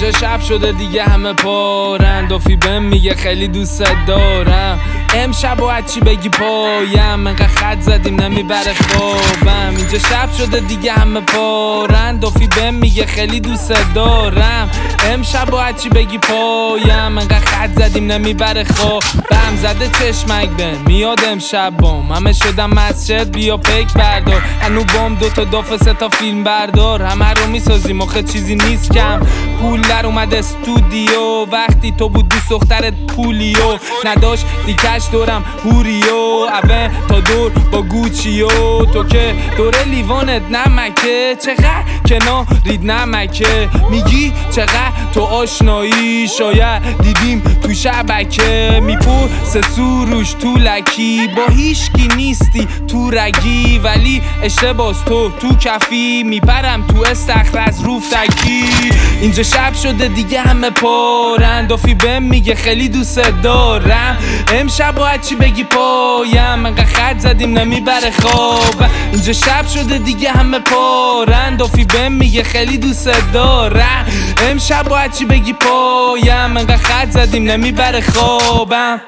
اینجا شب شده دیگه همه پارن. دافی بهم میگه خیلی دوست دارم. امشب و چی بگی پایم، انقدر خط زدیم نمیبره خوابم. اینجا شب شده دیگه همه پارن. دافی بهم میگه خیلی دوست دارم. امشب و چی بگی پایم، انقدر خط زدیم نمیبره خوابم. زده چشمک بهم میاد امشب بام، همه شدم مسجد بیا پیک بردار. هنو بام 2 تا دافه 3 تا فیلم بردار. همه رو میسازیم آخه چیزی نیست کم. پول در اومد استودیو، وقتی تو بود دوست دخترت پولیو نداشت دیکش دورم هوریو. اوه تا دور با گوچیو، تو که دوره لیوانت نمکه. چقدر کنار رید نمکه، میگی چقدر تو آشنایی. شاید دیدیم تو شبکه، میپرسه سروش تو لکی. با هیچکی نیستی تو رگی، ولی اشتباس تو کفی. میپرم تو استخر از روفتکی. اینجا شب شده دیگه همه پارن. دافی بهم میگه خیلی دوست دارم. امشب باید چی بگی پایم، انقدر خط زدیم نمیبره خواب. اینجا شب شده دیگه همه پارن. دافی بهم میگه خیلی دوست دارم. امشب باید چی بگی پایم، انقدر خط زدیم نمیبره خوابم.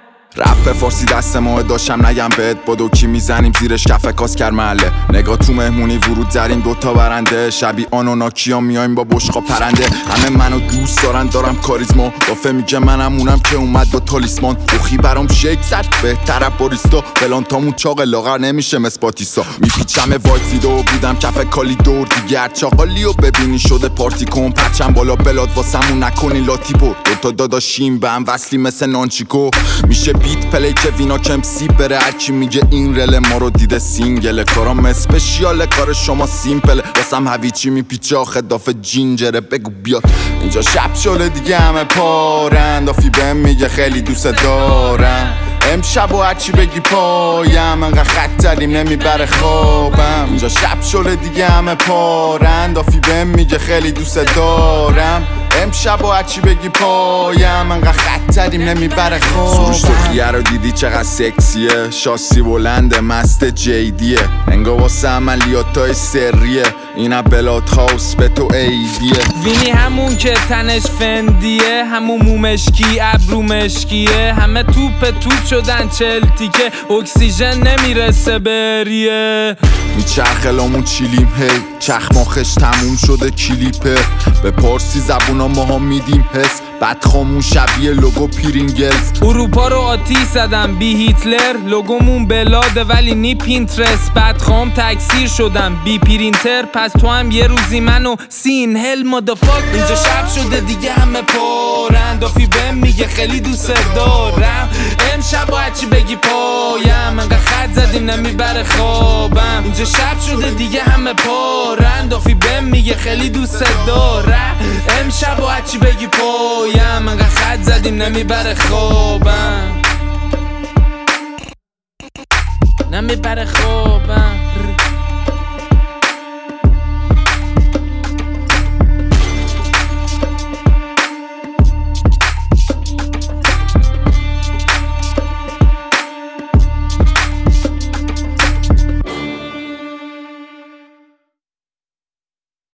رپ فارسی دست ماه داشتم نگم بهت بدو کی میزنیم زیرش کف کاسکر محله. نگاه تو مهمونی ورود زدیم 2 تا برنده. شبی آنوناکیا میایم با بشقا پرنده. همه منو دوست دارم کاریزما. دافه میگه منم اونم که اومد با تالیسمان. روخی برام شیک زد بهتره باریستا. فلان تامون چاق لاغر نمیشه مسپاتیسا. میپیچم وایت ویدو بودم کف کالی دور دیگه. چاقالیو ببینی شده پارتی کن. پرچم بالا بلاد واسمون نکنی لاتی پر. 2 تا داداشیم به هم وصلی مثل نانچیکو. میشه بیت پلی که وینا کم سی بره. هرکی میگه این رل ما رو دیده سینگله. کارام اسپشیاله کار شما سیمپله. واسم هویچی میپیچه آخه دافه جینجره. بگو بیاد اینجا شب شده دیگه همه پارن. دافی بهم میگه خیلی دوست دارم. امشب و هرچی بگی پایم، انقدر خط زدیم نمیبره خوابم. اینجا شب شده دیگه همه پارن. دافی بهم میگه خیلی دوست دارم. امشب و هرچی بگی پایم، انقدر خط زدیم نمیبره خوابم. سروش تو خیه رو دیدی چقدر سکسیه. شاسی بلنده مست جیدیه. انگا واسه عملیاتای سریه. اینا بلاد هاوس به تو ایدیه. وینی همون که تنش فندیه، همون مومشکی ابرو مشکیه. همه توپ شدن 40 تیکه، اکسیژن نمیرسه بریه. میچرخلامون چیلیم هی، چخماخش تموم شده کلیپه. به پارسی زبونا ماها میدیم حس، بدخامون شبیه لوگو پرینگلز. اروپا رو آتیش زدم بی هیتلر، لوگومون بلاده ولی نی پینترست. بدخام تکثیر شدم بی پرینتر، پس تو هم یه روزی منو سین هل مادافاک. اینجا شب شده دیگه همه پارن. دافی بهم میگه خیلی دوست دارم. امشب باید چی بگی پایم، انقدر خط زدیم نمیبره خوابم. اینجا شب شده دیگه همه پارن. دافی بهم میگه خیلی دوست دارم. امشب باید چی بگی پایم، انقدر خط زدیم نمیبره خوابم. نمیبره خوابم.